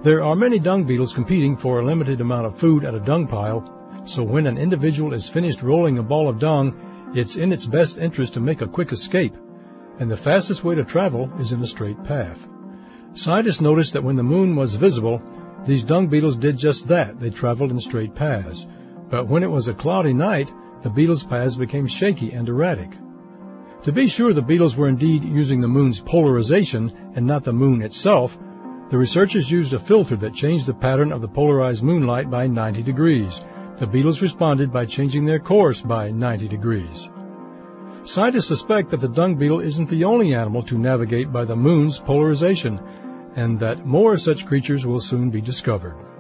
There are many dung beetles competing for a limited amount of food at a dung pile, so when an individual is finished rolling a ball of dung, it's in its best interest to make a quick escape, and the fastest way to travel is in a straight path. Scientists noticed that when the moon was visible, these dung beetles did just that. They traveled in straight paths. But when it was a cloudy night, the beetles' paths became shaky and erratic. To be sure the beetles were indeed using the moon's polarization and not the moon itself, the researchers used a filter that changed the pattern of the polarized moonlight by 90 degrees. The beetles responded by changing their course by 90 degrees. Scientists suspect that the dung beetle isn't the only animal to navigate by the moon's polarization, and that more such creatures will soon be discovered.